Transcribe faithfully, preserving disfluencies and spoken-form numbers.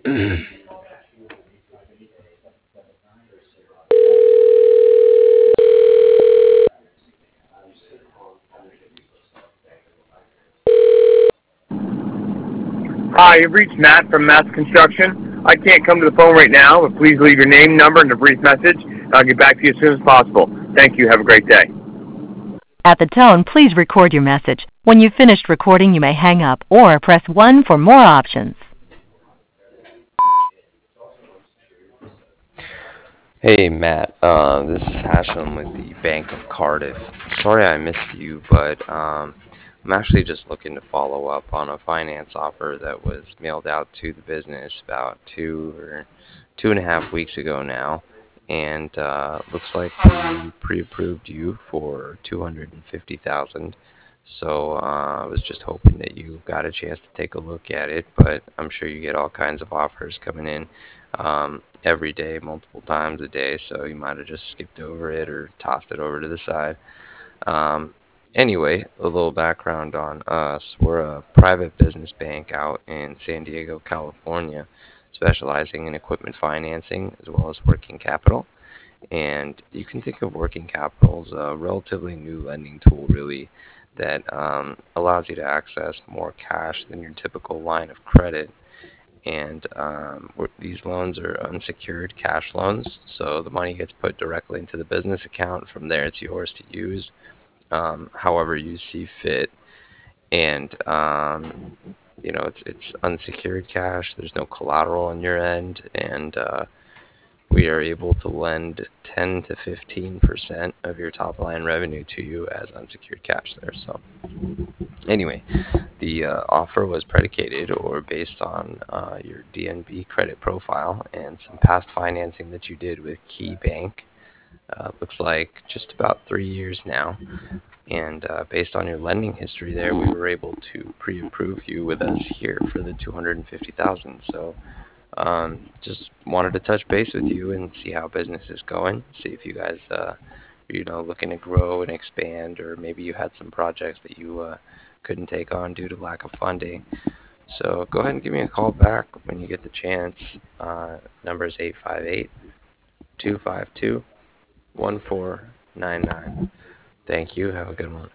Hi, you've reached Matt from Matt's Construction. I can't come to the phone right now, but please leave your name, number, and a brief message, and I'll get back to you as soon as possible. Thank you. Have a great day. At the tone, please record your message. When you've finished recording, you may hang up or press one for more options. Hey Matt, uh, this is Hashem with the Bank of Cardiff. Sorry I missed you, but um, I'm actually just looking to follow up on a finance offer that was mailed out to the business about two or two and a half weeks ago now, and uh, looks like we pre-approved you for two hundred fifty thousand. So uh, I was just hoping that you got a chance to take a look at it, but I'm sure you get all kinds of offers coming in um, every day, multiple times a day, so you might have just skipped over it or tossed it over to the side. Um, anyway, a little background on us. We're a private business bank out in San Diego, California, specializing in equipment financing as well as working capital. And you can think of working capital as a relatively new lending tool, really, that um, allows you to access more cash than your typical line of credit. And um, these loans are unsecured cash loans, so the money gets put directly into the business account. From there, it's yours to use um, however you see fit. And um, you know, it's it's unsecured cash. There's no collateral on your end, and uh, we are able to lend ten to fifteen percent of your top line revenue to you as unsecured cash there. So anyway, the uh, offer was predicated or based on uh, your D N B credit profile and some past financing that you did with Key Bank. Uh, looks like just about three years now. And uh, based on your lending history there, we were able to pre-approve you with us here for the two hundred fifty thousand. So um, just wanted to touch base with you and see how business is going. See if you guys, uh, you know, looking to grow and expand, or maybe you had some projects that you uh, couldn't take on due to lack of funding. So go ahead and give me a call back when you get the chance. Uh, number is eight five eight, two five two, one four nine nine. Thank you. Have a good one.